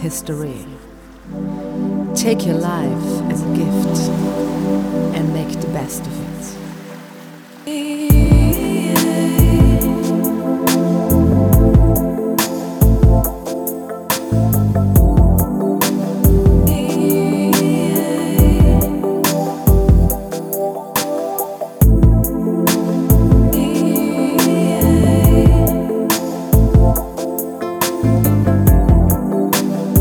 history. Take your life as a gift and make the best of it.